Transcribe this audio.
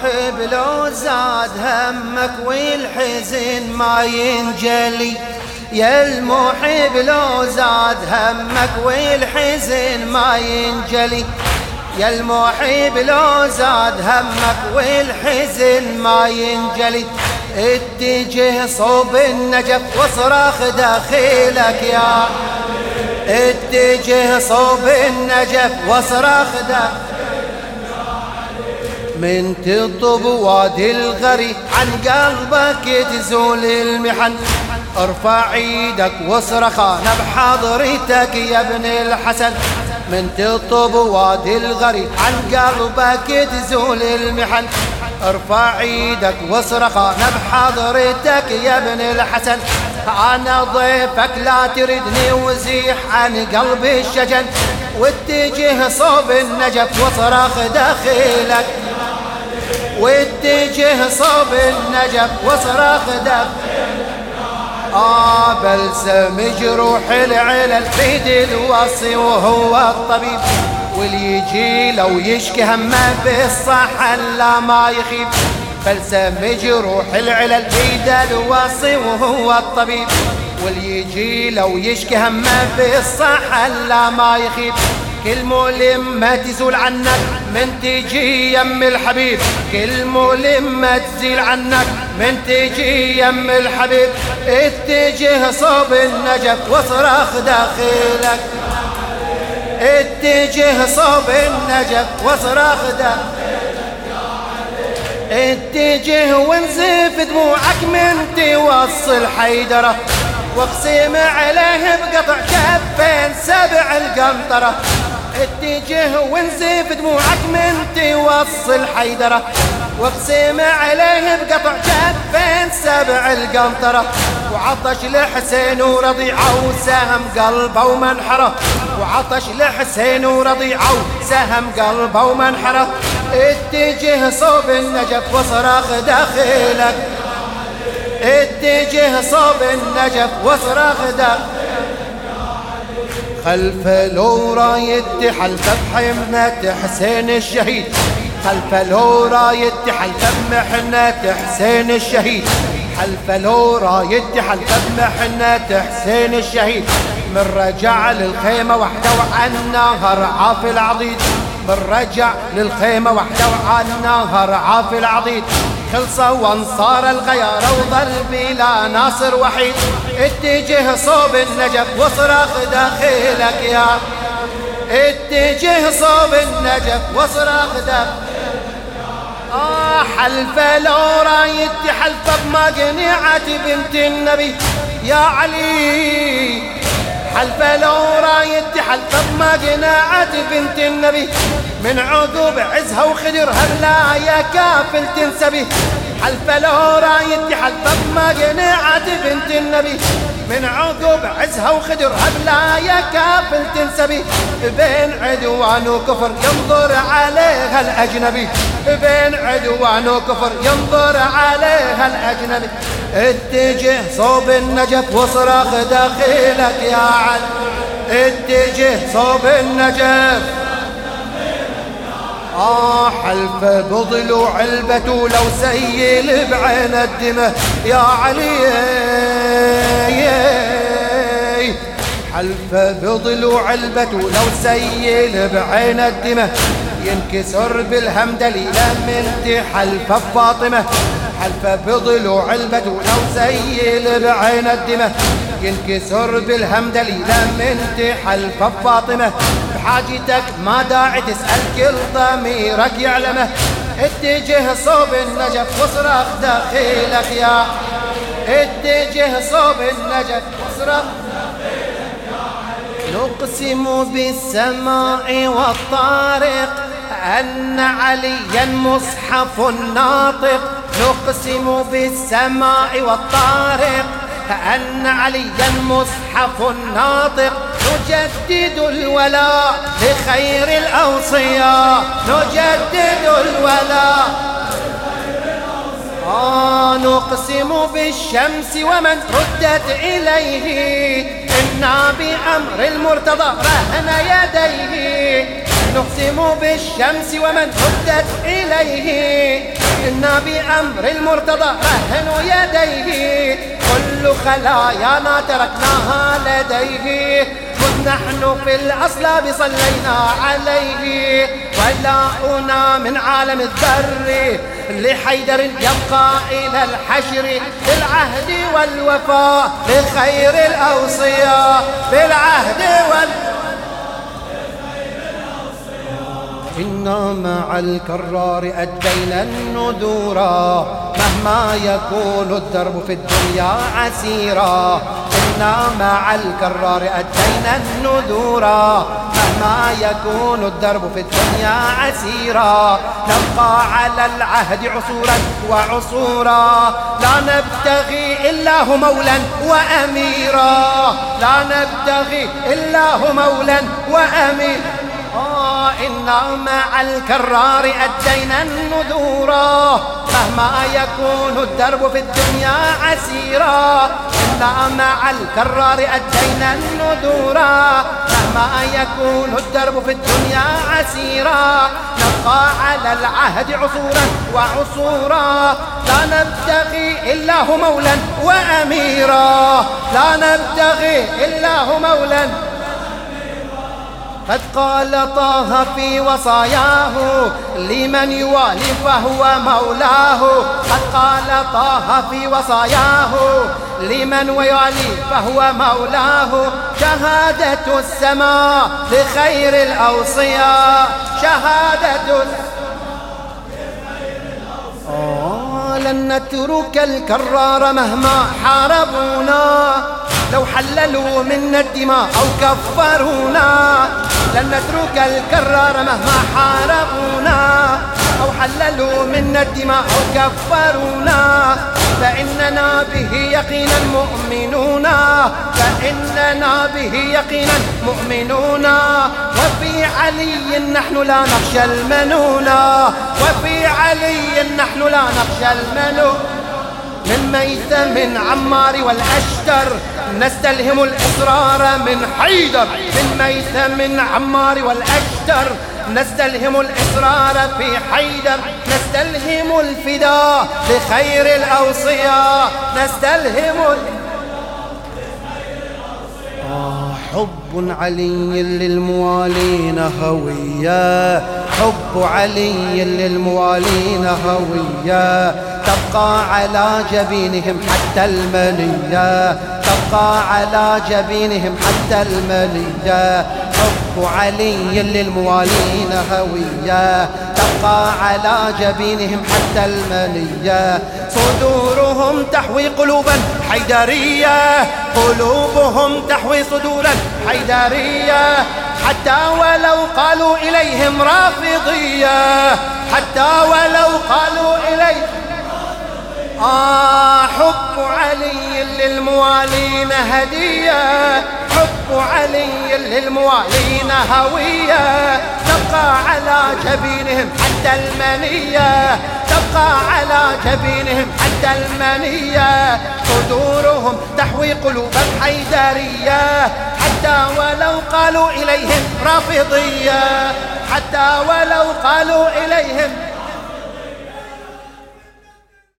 المحب لو زاد همك والحزن ما ينجلي، يا المحب لو زاد همك والحزن ما ينجلي، يا المحب لو زاد همك والحزن ما ينجلي. اتجه صوب النجف واصرخ داخلك يا، اتجه صوب النجف واصرخ داخلك. من تطب وادي الغري عن قلبك تزول المحن، ارفع ايدك واصرخ انا بحضرتك يا ابن الحسن. من تطب وادي الغري عن قلبك تزول المحن، ارفع ايدك واصرخ انا بحضرتك يا ابن الحسن. انا ضيفك لا تردني وزيح عن قلبي الشجن، واتجه صوب النجف واصرخ داخلك، واتجه صوب النجف واصرخ داخلك. بلسم جروح العلل بيد الوصي وهو الطبيب، واللي يجي لو يشكي همه بالصحن لا ما يخيب. بلسم جروح العلل بيد الوصي وهو الطبيب، واللي يجي لو يشكي همه بالصحن لا ما يخيب. كل ملمة تزول عنك من تجي يم الحبيب، كل ملمة تزيل عنك من تجي يم الحبيب. اتجه صوب النجف واصرخ داخلك، اتجه صوب النجف واصرخ داخلك. اتجه وانزف دموعك من توصل حيدرة، واقسم عليه بقطع كفين سبع القنطرة. اتجه وانزف دموعك من توصل حيدرة، واقسم عليه بقطع كفين سبع القنطرة. وعطش لحسين ورضيعه وسهم قلبه ومنحره، وعطش لحسين ورضيعه وسهم قلبه ومنحره. اتجه صوب النجف واصرخ داخلك، اتجه صوب النجف واصرخ داخلك. خلف لو راية حلفة بحمنة حسين الشهيد، خلف لو راية حلفة بمحنة حسين الشهيد، خلف لو راية حلفة بمحنة حسين الشهيد. من رجع للخيمة وحده وعن النهر عاف العضيد، من رجع للخيمة وحده وعن النهر عاف العضيد. خلصوا وانصار الغيارة وظل بلا ناصر وحيد. اتجه صوب النجف واصرخ داخلك يا، اتجه صوب النجف واصرخ داخلك. حلفة لو رايت حلفة بمقنعة بنت النبي يا علي، حلفة لو رايت حلفة بمقنعة بنت النبي. من عقوب عزها وخدرها بلا يا كافل تنسبي. حلفة لو رايت حلفة بمقنعة بنت النبي، من عقوب عزها وخدرها بلا يا كافل تنسبي. بين عدوان وكفر ينظر عليها الأجنبي، بين عدوان وكفر ينظر عليها الأجنبي. اتجه صوب النجف واصرخ داخلك يا عد، اتجه صوب النجف. حلفة بضلوع البتول وسيل بعين الدمه يا علي، حلفة بضلوع البتول وسيل بعين الدمه. ينكسر بالهمدلي من حلفة فاطمة، حلفة بضلوع البتول وسيل بعين الدمه. ينكسر بالهمدلي من حلفة فاطمة. بحاجتك ما داعي تسأل كل ضميرك يعلمه. اتجه صوب النجف واصرخ داخلك يا، اتجه صوب النجف واصرخ داخلك يا علي. نقسم بالسماء والطارق أن عليا مصحف ناطق، نقسم بالسماء والطارق أن عليا مصحف ناطق. نجدد الولاء لخير الأوصياء، نجدد الولاء. نقسم بالشمس ومن ردت إليه، إنا بأمر المرتضى رهن يديه. نقسم بالشمس ومن ردت إليه، إنا بأمر المرتضى رهنوا يديه، كل خلايانا تركناها لديه، خذ نحن في الأصلاب صلينا عليه، ولاؤنا من عالم الذر لحيدر يبقى إلى الحشر، بالعهد والوفاء لخير الأوصياء، بالعهد والوفاء. إنا مع الكرار أدينا النذورا مهما يكون الدرب في الدنيا عسيرا، إنا مع الكرار أدينا النذورا مهما يكون الدرب في الدنيا عسيرا، نبقى على العهد عصورا وعصورا، لا نبتغي إلا هو مولا وأميرا، لا نبتغي إلا هو مولا وأميرا. إنا مع الكرار أدينا النذورا مهما يكون الدرب في الدنيا عسيرا، إنا مع الكرار أدينا النذورا مهما يكون الدرب في الدنيا عسيرا، نبقى على العهد عصورا وعصورا، لا نبتغي إلا هو مولا وأميرا، لا نبتغي إلا هو مولا. قد قال طه في وصاياه لمن يوالي فهو مولاه، قد قال طه في وصاياه لمن يوالي فهو مولاه، شهادة السماء لخير الأوصياء، شهادة لن نترك الكرار مهما حاربونا، لو حللوا منا الدماء أو كفرونا، لن نترك الكرار مهما حاربونا، أو حللوا منا الدماء أو كفرونا، فإننا به يقينا مؤمنون، فإننا به يقينا مؤمنون، وفي علي نحن لا نخشى المنون، وفي علي نحن لا نخشى المنون. من ميثم عمار والأشتر نستلهم الإصرار من حيدر، من ميثم عمار والأشتر نستلهم الإصرار في حيدر، نستلهم الفداء لخير الأوصياء، نستلهم حب علي للموالين هوية، حب علي للموالين هوية، تبقى على جبينهم حتى المنية، تبقى على جبينهم حتى المنية، حب علي للموالين هوية، تبقى على جبينهم حتى المنية، صدورهم تحوي قلوبا حيدرية، قلوبهم تحوي صدورا حيدرية، حتى ولو قالوا إليهم رافضية، حتى ولو قالوا إليهم حب علي للموالين هدية، حب علي للموالين هوية، تبقى على جبينهم حتى المنية، تبقى على جبينهم حتى المنية، صدورهم تحوي قلوبا حيدرية، حتى ولو قالوا إليهم رافضية، حتى ولو قالوا إليهم